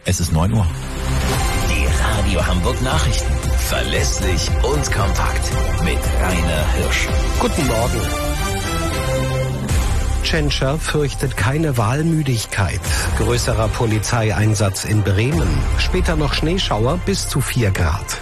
Es ist 9 Uhr. Die Radio Hamburg Nachrichten. Verlässlich und kompakt. Mit Rainer Hirsch. Guten Morgen. Tschentscher fürchtet keine Wahlmüdigkeit. Größerer Polizeieinsatz in Bremen. Später noch Schneeschauer bis zu 4 Grad.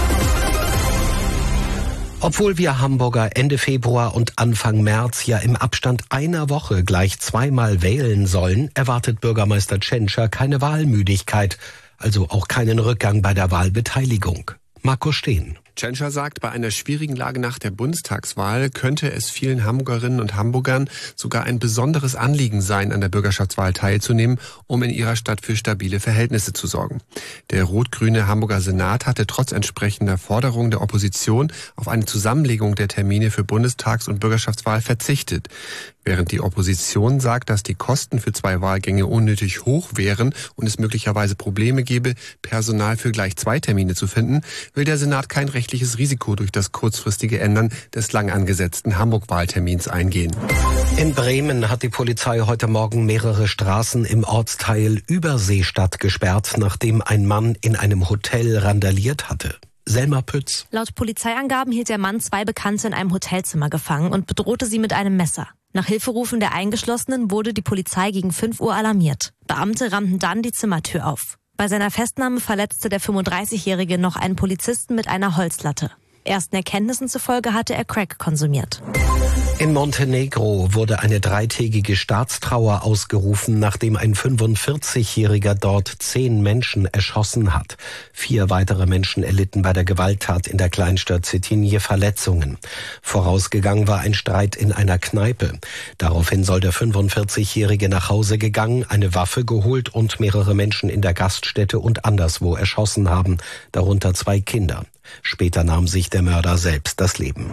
Obwohl wir Hamburger Ende Februar und Anfang März ja im Abstand einer Woche gleich zweimal wählen sollen, erwartet Bürgermeister Tschentscher keine Wahlmüdigkeit, also auch keinen Rückgang bei der Wahlbeteiligung. Marco Steen. Tschentscher sagt, bei einer schwierigen Lage nach der Bundestagswahl könnte es vielen Hamburgerinnen und Hamburgern sogar ein besonderes Anliegen sein, an der Bürgerschaftswahl teilzunehmen, um in ihrer Stadt für stabile Verhältnisse zu sorgen. Der rot-grüne Hamburger Senat hatte trotz entsprechender Forderungen der Opposition auf eine Zusammenlegung der Termine für Bundestags- und Bürgerschaftswahl verzichtet. Während die Opposition sagt, dass die Kosten für 2 Wahlgänge unnötig hoch wären und es möglicherweise Probleme gäbe, Personal für gleich 2 Termine zu finden, will der Senat kein rechtliches Risiko durch das kurzfristige Ändern des lang angesetzten Hamburg-Wahltermins eingehen. In Bremen hat die Polizei heute Morgen mehrere Straßen im Ortsteil Überseestadt gesperrt, nachdem ein Mann in einem Hotel randaliert hatte. Selma Pütz. Laut Polizeiangaben hielt der Mann 2 Bekannte in einem Hotelzimmer gefangen und bedrohte sie mit einem Messer. Nach Hilferufen der Eingeschlossenen wurde die Polizei gegen 5 Uhr alarmiert. Beamte rammten dann die Zimmertür auf. Bei seiner Festnahme verletzte der 35-Jährige noch einen Polizisten mit einer Holzlatte. Ersten Erkenntnissen zufolge hatte er Crack konsumiert. In Montenegro wurde eine 3-tägige Staatstrauer ausgerufen, nachdem ein 45-Jähriger dort 10 Menschen erschossen hat. 4 weitere Menschen erlitten bei der Gewalttat in der Kleinstadt Cetinje Verletzungen. Vorausgegangen war ein Streit in einer Kneipe. Daraufhin soll der 45-Jährige nach Hause gegangen, eine Waffe geholt und mehrere Menschen in der Gaststätte und anderswo erschossen haben, darunter 2 Kinder. Später nahm sich der Mörder selbst das Leben.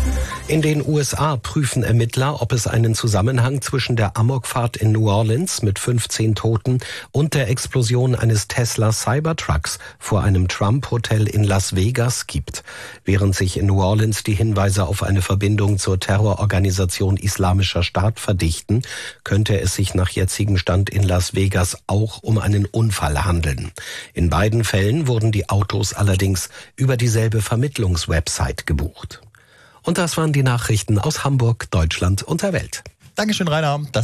In den USA prüfen Ermittler, ob es einen Zusammenhang zwischen der Amokfahrt in New Orleans mit 15 Toten und der Explosion eines Tesla Cybertrucks vor einem Trump-Hotel in Las Vegas gibt. Während sich in New Orleans die Hinweise auf eine Verbindung zur Terrororganisation Islamischer Staat verdichten, könnte es sich nach jetzigem Stand in Las Vegas auch um einen Unfall handeln. In beiden Fällen wurden die Autos allerdings über dieselbe Vermittlungswebsite gebucht. Und das waren die Nachrichten aus Hamburg, Deutschland und der Welt. Dankeschön, Rainer.